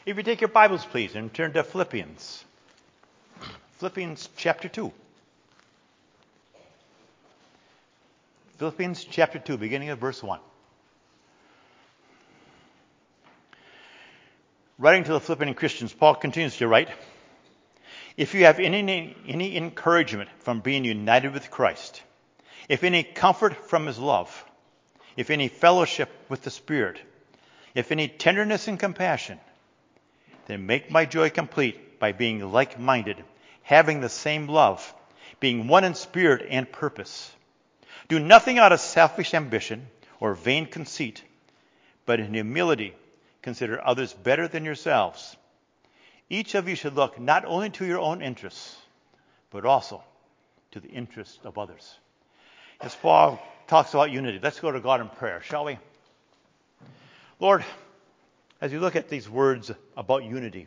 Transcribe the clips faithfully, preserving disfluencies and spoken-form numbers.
If you take your Bibles, please, and turn to Philippians. Philippians chapter two. Philippians chapter two, beginning of verse one. Writing to the Philippian Christians, Paul continues to write, if you have any, any encouragement from being united with Christ, if any comfort from his love, if any fellowship with the Spirit, if any tenderness and compassion, then make my joy complete by being like-minded, having the same love, being one in spirit and purpose. Do nothing out of selfish ambition or vain conceit, but in humility consider others better than yourselves. Each of you should look not only to your own interests, but also to the interests of others. As Paul talks about unity, let's go to God in prayer, shall we? Lord, as you look at these words about unity,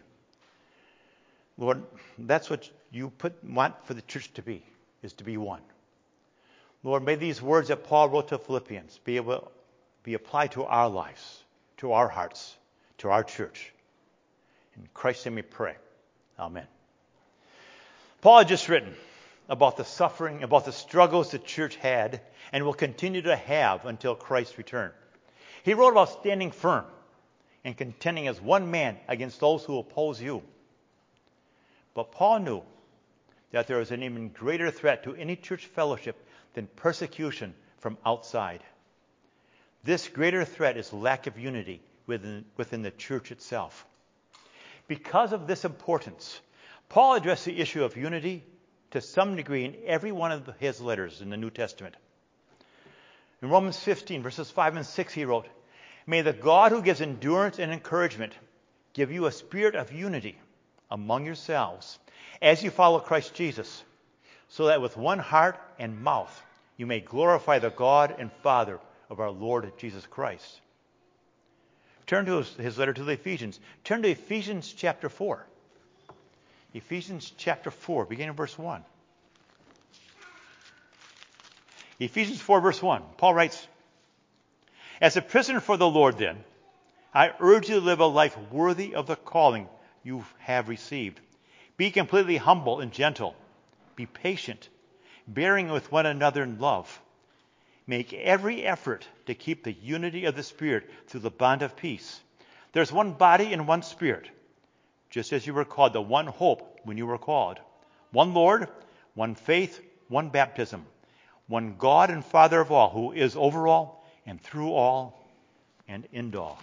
Lord, that's what you put, want for the church to be, is to be one. Lord, may these words that Paul wrote to Philippians be able be applied to our lives, to our hearts, to our church. In Christ's name we pray. Amen. Paul had just written about the suffering, about the struggles the church had and will continue to have until Christ's return. He wrote about standing firm and contending as one man against those who oppose you. But Paul knew that there was an even greater threat to any church fellowship than persecution from outside. This greater threat is lack of unity within, within the church itself. Because of this importance, Paul addressed the issue of unity to some degree in every one of his letters in the New Testament. In Romans fifteen, verses five and six, he wrote, may the God who gives endurance and encouragement give you a spirit of unity among yourselves as you follow Christ Jesus, so that with one heart and mouth you may glorify the God and Father of our Lord Jesus Christ. Turn to his, his letter to the Ephesians. Turn to Ephesians chapter four. Ephesians chapter four, beginning in verse one. Ephesians four, verse one. Paul writes, as a prisoner for the Lord, then, I urge you to live a life worthy of the calling you have received. Be completely humble and gentle. Be patient, bearing with one another in love. Make every effort to keep the unity of the Spirit through the bond of peace. There's one body and one Spirit, just as you were called to one hope when you were called. One Lord, one faith, one baptism, one God and Father of all, who is over all and through all and in all.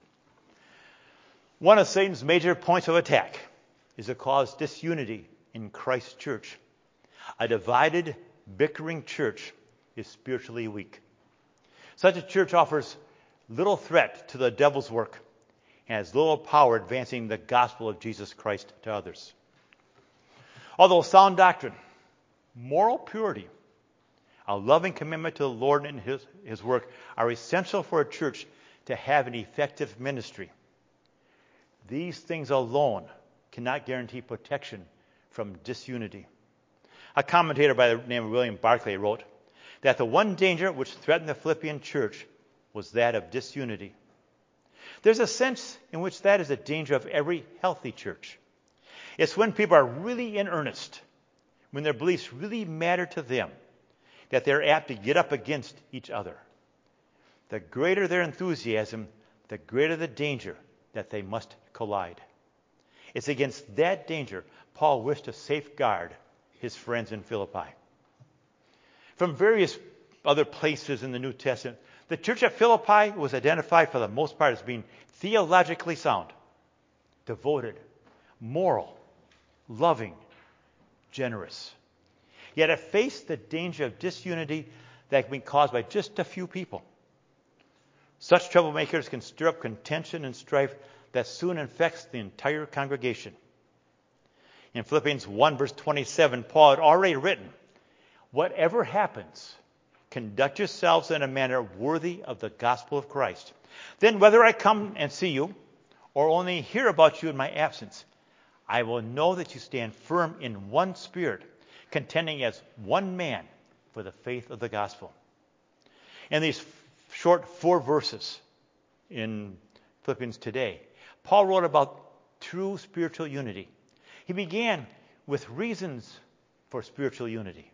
One of Satan's major points of attack is to cause disunity in Christ's church. A divided, bickering church is spiritually weak. Such a church offers little threat to the devil's work and has little power advancing the gospel of Jesus Christ to others. Although sound doctrine, moral purity, a loving commitment to the Lord and his, his work are essential for a church to have an effective ministry, these things alone cannot guarantee protection from disunity. A commentator by the name of William Barclay wrote that the one danger which threatened the Philippian church was that of disunity. There's a sense in which that is a danger of every healthy church. It's when people are really in earnest, when their beliefs really matter to them, that they're apt to get up against each other. The greater their enthusiasm, the greater the danger that they must collide. It's against that danger Paul wished to safeguard his friends in Philippi. From various other places in the New Testament, the church at Philippi was identified for the most part as being theologically sound, devoted, moral, loving, generous. Yet it faced the danger of disunity that can be caused by just a few people. Such troublemakers can stir up contention and strife that soon infects the entire congregation. In Philippians one, verse twenty-seven, Paul had already written, whatever happens, conduct yourselves in a manner worthy of the gospel of Christ. Then whether I come and see you or only hear about you in my absence, I will know that you stand firm in one spirit, contending as one man for the faith of the gospel. In these short four verses in Philippians today, Paul wrote about true spiritual unity. He began with reasons for spiritual unity.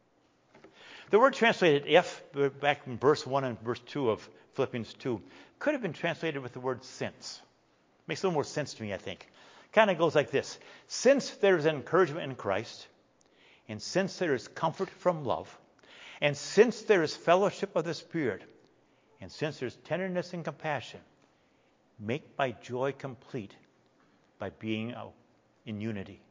The word translated if, back in verse one and verse two of Philippians two, could have been translated with the word since. Makes a little more sense to me, I think. Kind of goes like this. Since there is encouragement in Christ, and since there is comfort from love, and since there is fellowship of the Spirit, and since there's tenderness and compassion, make my joy complete by being in unity.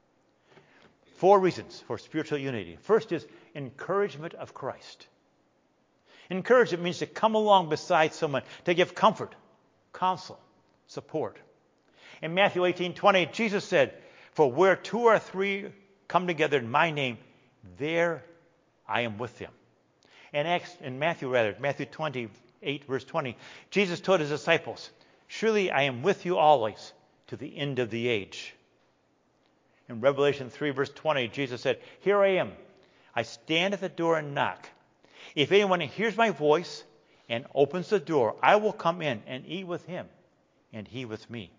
Four reasons for spiritual unity. First is encouragement of Christ. Encouragement means to come along beside someone, to give comfort, counsel, support. In Matthew eighteen twenty, Jesus said, "For where two or three come together in my name, there I am with them." In Acts, in Matthew rather, Matthew twenty-eight, verse twenty, Jesus told his disciples, "Surely I am with you always to the end of the age." In Revelation three, verse twenty, Jesus said, "Here I am. I stand at the door and knock. If anyone hears my voice and opens the door, I will come in and eat with him and he with me."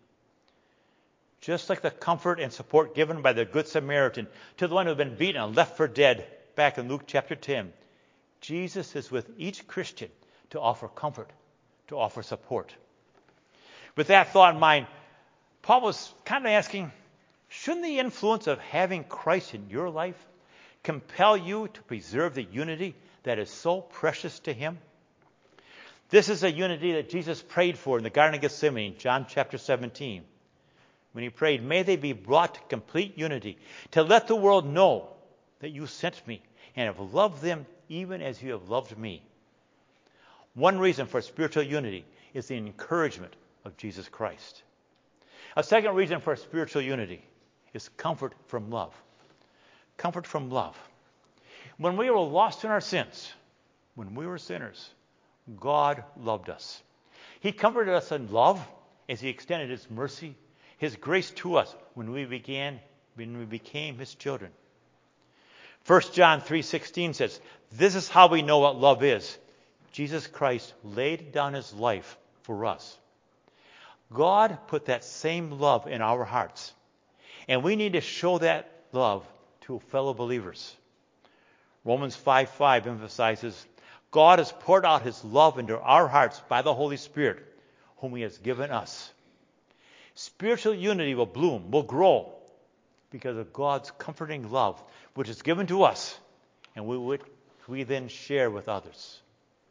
Just like the comfort and support given by the Good Samaritan to the one who had been beaten and left for dead back in Luke chapter ten, Jesus is with each Christian to offer comfort, to offer support. With that thought in mind, Paul was kind of asking, shouldn't the influence of having Christ in your life compel you to preserve the unity that is so precious to him? This is a unity that Jesus prayed for in the Garden of Gethsemane, John chapter seventeen. When he prayed, "May they be brought to complete unity, to let the world know that you sent me and have loved them even as you have loved me." One reason for spiritual unity is the encouragement of Jesus Christ. A second reason for spiritual unity is comfort from love. Comfort from love. When we were lost in our sins, when we were sinners, God loved us. He comforted us in love as he extended his mercy, his grace to us when we began, when we became his children. First John three sixteen says, "This is how we know what love is. Jesus Christ laid down his life for us." God put that same love in our hearts, and we need to show that love to fellow believers. Romans five five emphasizes, God has poured out his love into our hearts by the Holy Spirit, whom he has given us. Spiritual unity will bloom, will grow, because of God's comforting love, which is given to us, and we, would, we then share with others.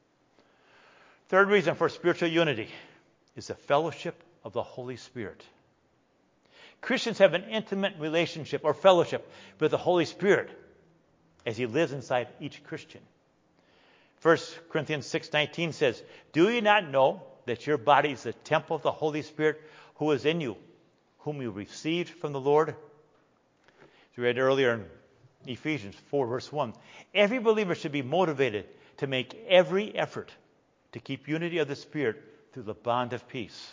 Third reason for spiritual unity is the fellowship of the Holy Spirit. Christians have an intimate relationship or fellowship with the Holy Spirit as he lives inside each Christian. First Corinthians six nineteen says, "Do you not know that your body is the temple of the Holy Spirit who is in you, whom you received from the Lord?" As we read earlier in Ephesians four, verse one, every believer should be motivated to make every effort to keep unity of the Spirit through the bond of peace.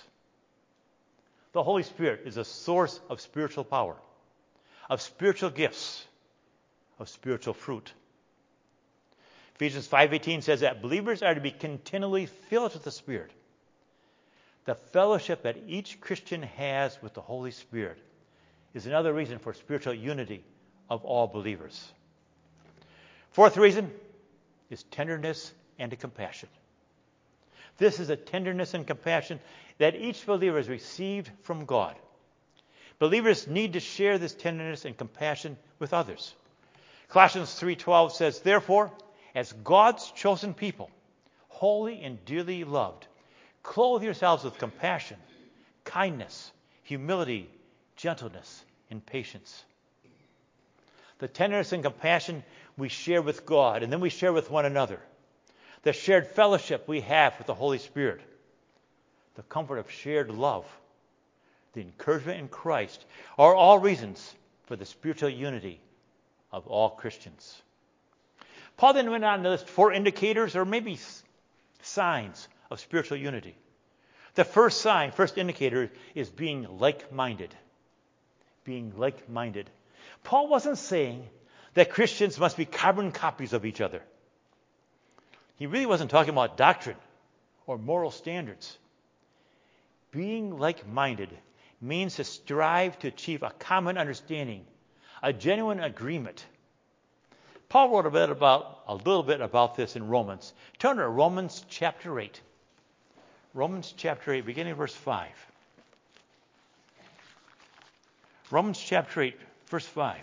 The Holy Spirit is a source of spiritual power, of spiritual gifts, of spiritual fruit. Ephesians five eighteen says that believers are to be continually filled with the Spirit. The fellowship that each Christian has with the Holy Spirit is another reason for spiritual unity of all believers. Fourth reason is tenderness and compassion. This is a tenderness and compassion that each believer has received from God. Believers need to share this tenderness and compassion with others. Colossians three twelve says, "Therefore, as God's chosen people, holy and dearly loved, clothe yourselves with compassion, kindness, humility, gentleness, and patience." The tenderness and compassion we share with God, and then we share with one another. The shared fellowship we have with the Holy Spirit. The comfort of shared love. The encouragement in Christ are all reasons for the spiritual unity of all Christians. Paul then went on to list four indicators or maybe signs of spiritual unity. The first sign, first indicator, is being like-minded. Being like-minded. Paul wasn't saying that Christians must be carbon copies of each other. He really wasn't talking about doctrine or moral standards. Being like-minded means to strive to achieve a common understanding, a genuine agreement. Paul wrote a bit about a little bit about this in Romans. Turn to Romans chapter eight. Romans chapter eight, beginning verse five. Romans chapter eight, verse five.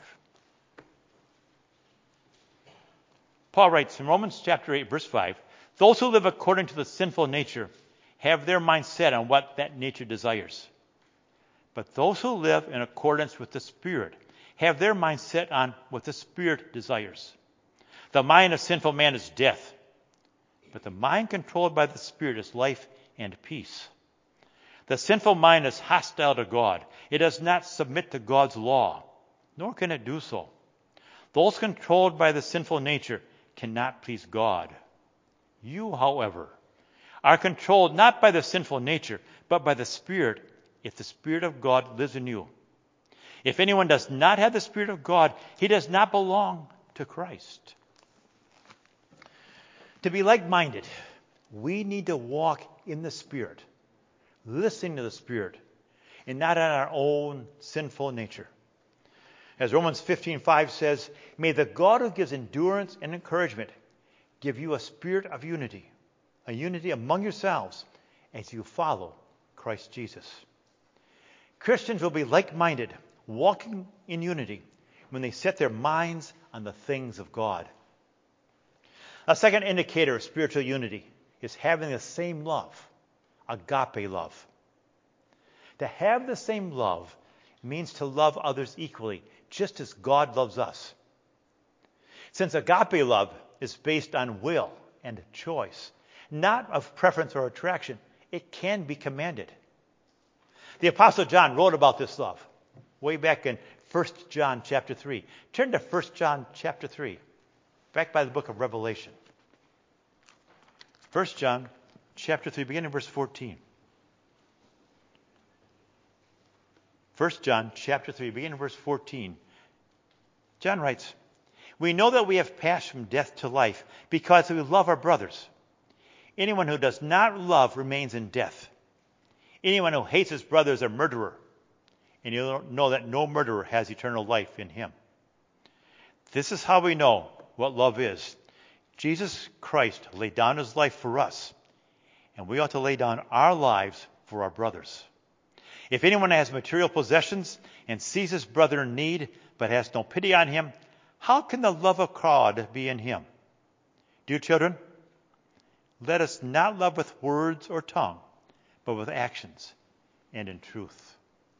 Paul writes in Romans chapter eight, verse five, those who live according to the sinful nature have their mind set on what that nature desires. But those who live in accordance with the Spirit have their mind set on what the Spirit desires. The mind of sinful man is death, but the mind controlled by the Spirit is life and peace. The sinful mind is hostile to God. It does not submit to God's law, nor can it do so. Those controlled by the sinful nature cannot please God. You, however, are controlled not by the sinful nature, but by the Spirit, if the Spirit of God lives in you. If anyone does not have the Spirit of God, he does not belong to Christ. To be like-minded, we need to walk in the Spirit, listening to the Spirit, and not on our own sinful nature. As Romans fifteen five says, may the God who gives endurance and encouragement give you a spirit of unity, a unity among yourselves as you follow Christ Jesus. Christians will be like-minded, walking in unity when they set their minds on the things of God. A second indicator of spiritual unity is having the same love, agape love. To have the same love means to love others equally, just as God loves us. Since agape love is based on will and choice, not of preference or attraction, it can be commanded. The Apostle John wrote about this love way back in First John chapter three. Turn to First John chapter three, back by the book of Revelation. First John chapter three, beginning in verse fourteen. First John chapter three, beginning in verse fourteen. John writes, we know that we have passed from death to life because we love our brothers. Anyone who does not love remains in death. Anyone who hates his brother is a murderer, and you know that no murderer has eternal life in him. This is how we know what love is. Jesus Christ laid down his life for us, and we ought to lay down our lives for our brothers. If anyone has material possessions and sees his brother in need but has no pity on him, how can the love of God be in him? Dear children, let us not love with words or tongue, but with actions and in truth.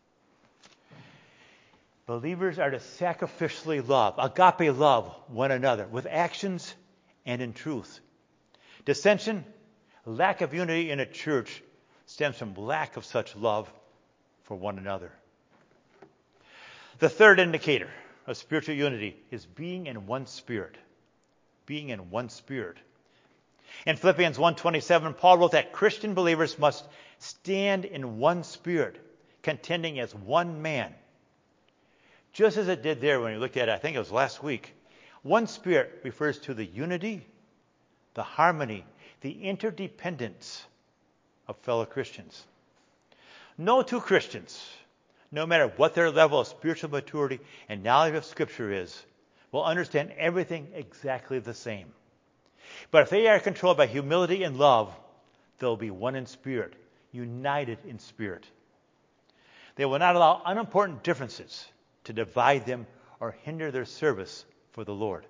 Believers are to sacrificially love, agape love one another, with actions and in truth. Dissension, lack of unity in a church stems from lack of such love for one another. The third indicator of spiritual unity is being in one spirit. Being in one spirit. In Philippians one twenty-seven, Paul wrote that Christian believers must stand in one spirit, contending as one man. Just as it did there when we looked at it, I think it was last week. One spirit refers to the unity, the harmony, the interdependence of fellow Christians. No two Christians, no matter what their level of spiritual maturity and knowledge of Scripture is, will understand everything exactly the same. But if they are controlled by humility and love, they'll be one in spirit, united in spirit. They will not allow unimportant differences to divide them or hinder their service for the Lord.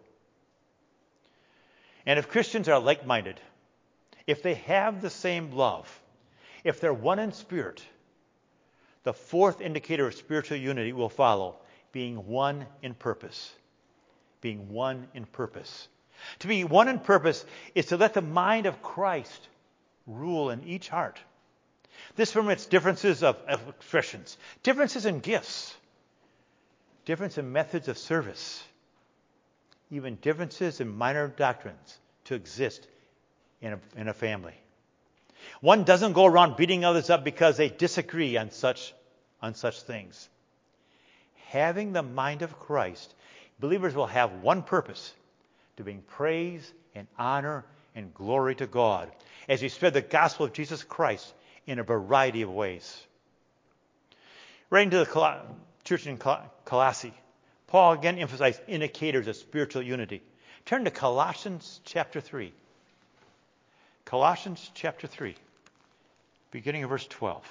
And if Christians are like-minded, if they have the same love, if they're one in spirit, the fourth indicator of spiritual unity will follow, being one in purpose. Being one in purpose. To be one in purpose is to let the mind of Christ rule in each heart. This permits differences of, of expressions, differences in gifts, difference in methods of service, even differences in minor doctrines to exist in a, in a family. One doesn't go around beating others up because they disagree on such, on such things. Having the mind of Christ, believers will have one purpose, to bring praise and honor and glory to God as we spread the gospel of Jesus Christ in a variety of ways. Writing to the Col- church in Col- Colossae, Paul again emphasized indicators of spiritual unity. Turn to Colossians chapter three. Colossians chapter three, beginning of verse twelve.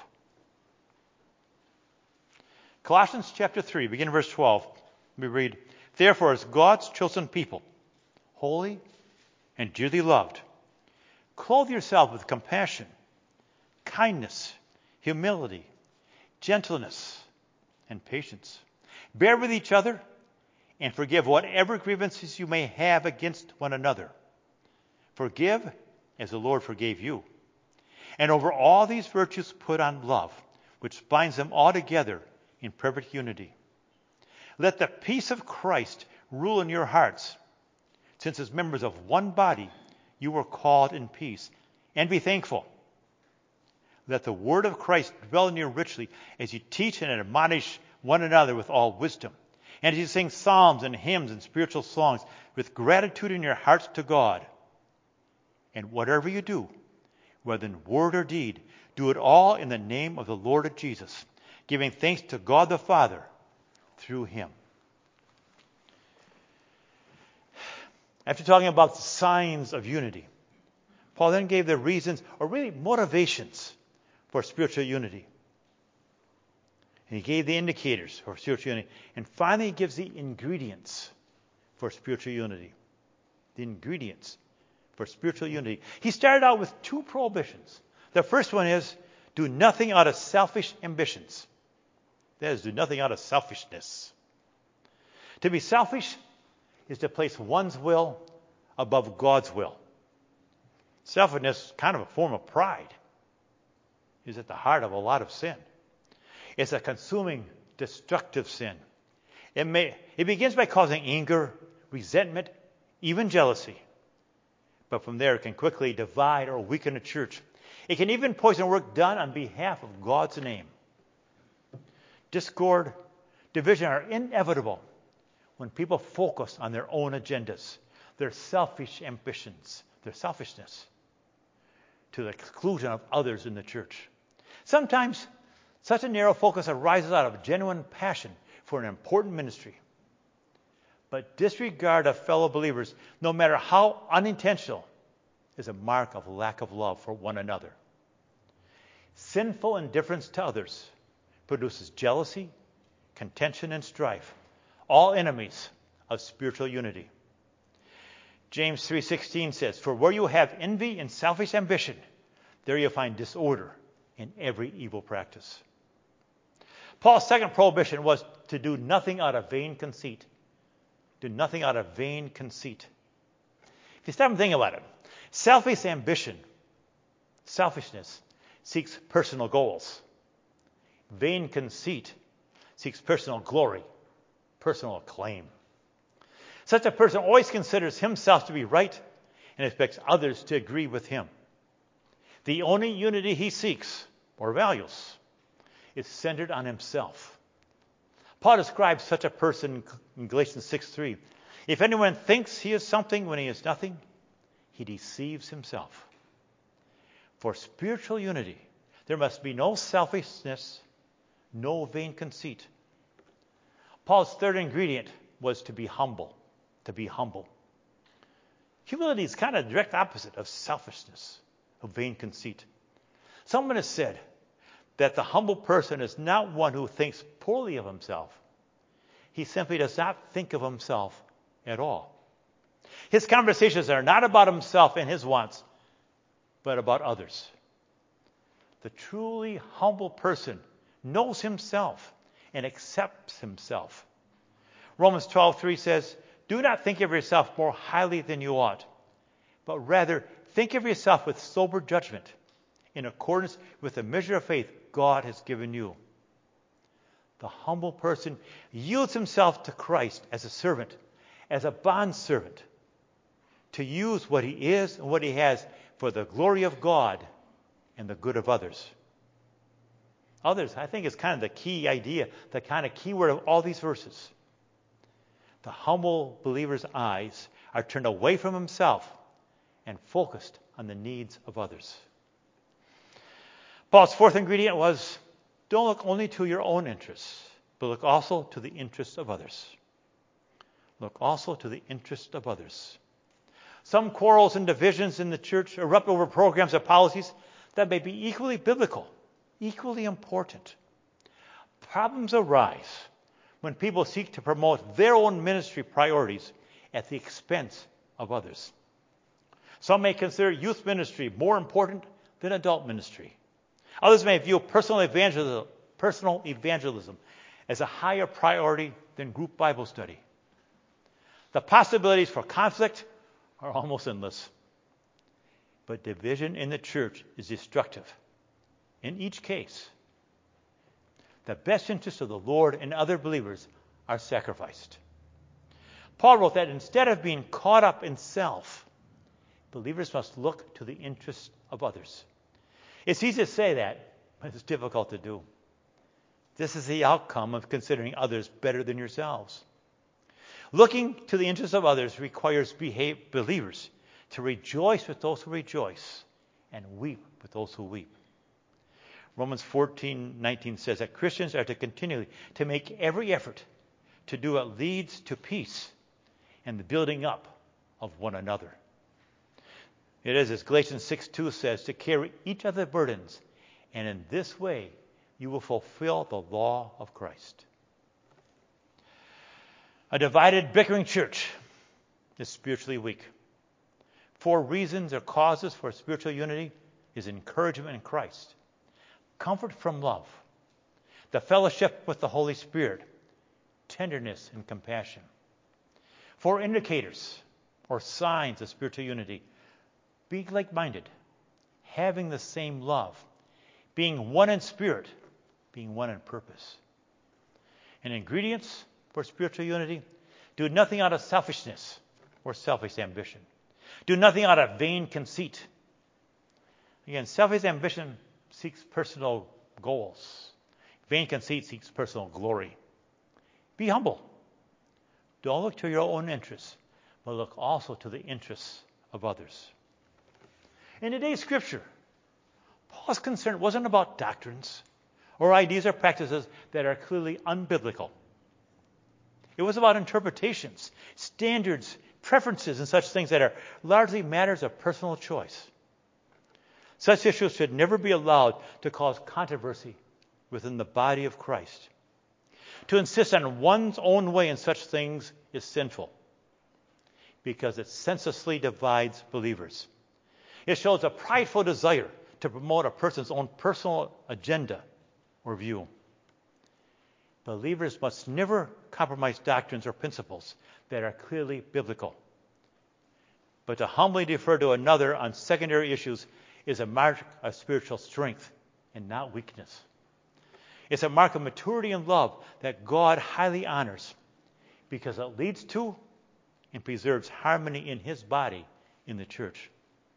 Colossians chapter three, beginning of verse twelve, we read, "Therefore, as God's chosen people, holy and dearly loved, clothe yourself with compassion, kindness, humility, gentleness, and patience. Bear with each other and forgive whatever grievances you may have against one another. Forgive as the Lord forgave you. And over all these virtues put on love, which binds them all together in perfect unity. Let the peace of Christ rule in your hearts, since as members of one body you were called in peace, and be thankful. Let the word of Christ dwell in you richly as you teach and admonish one another with all wisdom, and as you sing psalms and hymns and spiritual songs with gratitude in your hearts to God. And whatever you do, whether in word or deed, do it all in the name of the Lord Jesus, giving thanks to God the Father through him." After talking about the signs of unity, Paul then gave the reasons, or really motivations, for spiritual unity. And he gave the indicators for spiritual unity. And finally, he gives the ingredients for spiritual unity. The ingredients for spiritual unity. He started out with two prohibitions. The first one is, do nothing out of selfish ambitions. That is, do nothing out of selfishness. To be selfish is to place one's will above God's will. Selfishness is kind of a form of pride. It is at the heart of a lot of sin. It's a consuming, destructive sin. It may it begins by causing anger, resentment, even jealousy. But from there, it can quickly divide or weaken a church. It can even poison work done on behalf of God's name. Discord, division are inevitable when people focus on their own agendas, their selfish ambitions, their selfishness, to the exclusion of others in the church. Sometimes such a narrow focus arises out of genuine passion for an important ministry. But disregard of fellow believers, no matter how unintentional, is a mark of lack of love for one another. Sinful indifference to others produces jealousy, contention, and strife, all enemies of spiritual unity. James three sixteen says, "For where you have envy and selfish ambition, there you'll find disorder in every evil practice." Paul's second prohibition was to do nothing out of vain conceit. Do nothing out of vain conceit. If you stop and think about it, selfish ambition, selfishness, seeks personal goals. Vain conceit seeks personal glory, personal acclaim. Such a person always considers himself to be right and expects others to agree with him. The only unity he seeks or values is centered on himself. Paul describes such a person in Galatians six three. "If anyone thinks he is something when he is nothing, he deceives himself." For spiritual unity, there must be no selfishness, no vain conceit. Paul's third ingredient was to be humble. To be humble. Humility is kind of the direct opposite of selfishness, of vain conceit. Someone has said that the humble person is not one who thinks poorly of himself. He simply does not think of himself at all. His conversations are not about himself and his wants, but about others. The truly humble person knows himself and accepts himself. Romans twelve three says, "Do not think of yourself more highly than you ought, but rather think of yourself with sober judgment, in accordance with the measure of faith God has given you." The humble person yields himself to Christ as a servant, as a bondservant, to use what he is and what he has for the glory of God and the good of others. Others, I think, is kind of the key idea, the kind of key word of all these verses. The humble believer's eyes are turned away from himself and focused on the needs of others. Paul's fourth ingredient was Don't look only to your own interests, but look also to the interests of others. Look also to the interests of others. Some quarrels and divisions in the church erupt over programs or policies that may be equally biblical, equally important. Problems arise when people seek to promote their own ministry priorities at the expense of others. Some may consider youth ministry more important than adult ministry. Others may view personal evangelism, personal evangelism as a higher priority than group Bible study. The possibilities for conflict are almost endless. But division in the church is destructive. In each case, the best interests of the Lord and other believers are sacrificed. Paul wrote that instead of being caught up in self, believers must look to the interests of others. It's easy to say that, but it's difficult to do. This is the outcome of considering others better than yourselves. Looking to the interests of others requires behave, believers to rejoice with those who rejoice and weep with those who weep. Romans fourteen nineteen says that Christians are to continually to make every effort to do what leads to peace and the building up of one another. It is, as Galatians six two says, to carry each other's burdens, and in this way you will fulfill the law of Christ. A divided, bickering church is spiritually weak. Four reasons or causes for spiritual unity is encouragement in Christ, comfort from love, the fellowship with the Holy Spirit, tenderness and compassion. Four indicators or signs of spiritual unity: being like-minded, having the same love, being one in spirit, being one in purpose. And ingredients for spiritual unity: do nothing out of selfishness or selfish ambition. Do nothing out of vain conceit. Again, selfish ambition seeks personal goals. Vain conceit seeks personal glory. Be humble. Don't look to your own interests, but look also to the interests of others. In today's scripture, Paul's concern wasn't about doctrines or ideas or practices that are clearly unbiblical. It was about interpretations, standards, preferences, and such things that are largely matters of personal choice. Such issues should never be allowed to cause controversy within the body of Christ. To insist on one's own way in such things is sinful because it senselessly divides believers. It shows a prideful desire to promote a person's own personal agenda or view. Believers must never compromise doctrines or principles that are clearly biblical. But to humbly defer to another on secondary issues is a mark of spiritual strength and not weakness. It's a mark of maturity and love that God highly honors because it leads to and preserves harmony in his body in the church.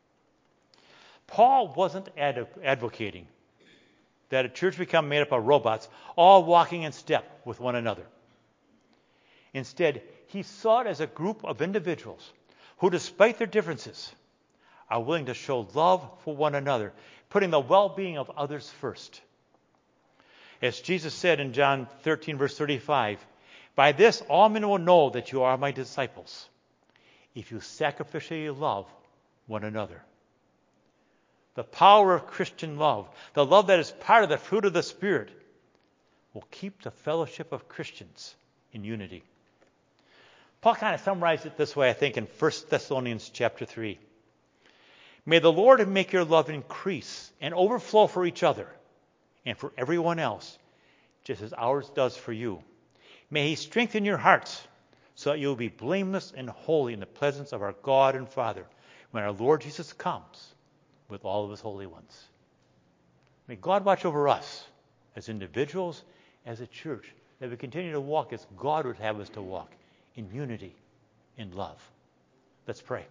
Paul wasn't ad- advocating that a church become made up of robots, all walking in step with one another. Instead, he saw it as a group of individuals who, despite their differences, are willing to show love for one another, putting the well-being of others first. As Jesus said in John thirteen, verse thirty-five, "By this all men will know that you are my disciples, if you sacrificially love one another." The power of Christian love, the love that is part of the fruit of the Spirit, will keep the fellowship of Christians in unity. Paul kind of summarized it this way, I think, in First Thessalonians chapter three. May the Lord make your love increase and overflow for each other and for everyone else, just as ours does for you. May he strengthen your hearts so that you will be blameless and holy in the presence of our God and Father when our Lord Jesus comes with all of his holy ones. May God watch over us as individuals, as a church, that we continue to walk as God would have us to walk, in unity, in love. Let's pray.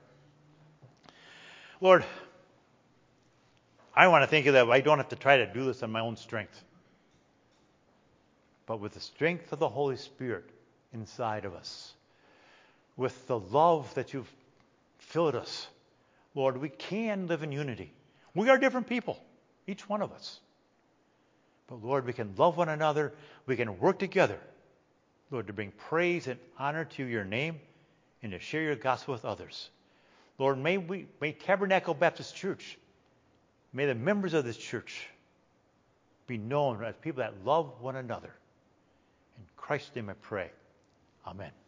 Lord, I want to thank you that I don't have to try to do this on my own strength, but with the strength of the Holy Spirit inside of us, with the love that you've filled us, Lord, we can live in unity. We are different people, each one of us. But Lord, we can love one another. We can work together, Lord, to bring praise and honor to your name and to share your gospel with others. Lord, may we, may Tabernacle Baptist Church, may the members of this church be known as people that love one another. In Christ's name I pray. Amen.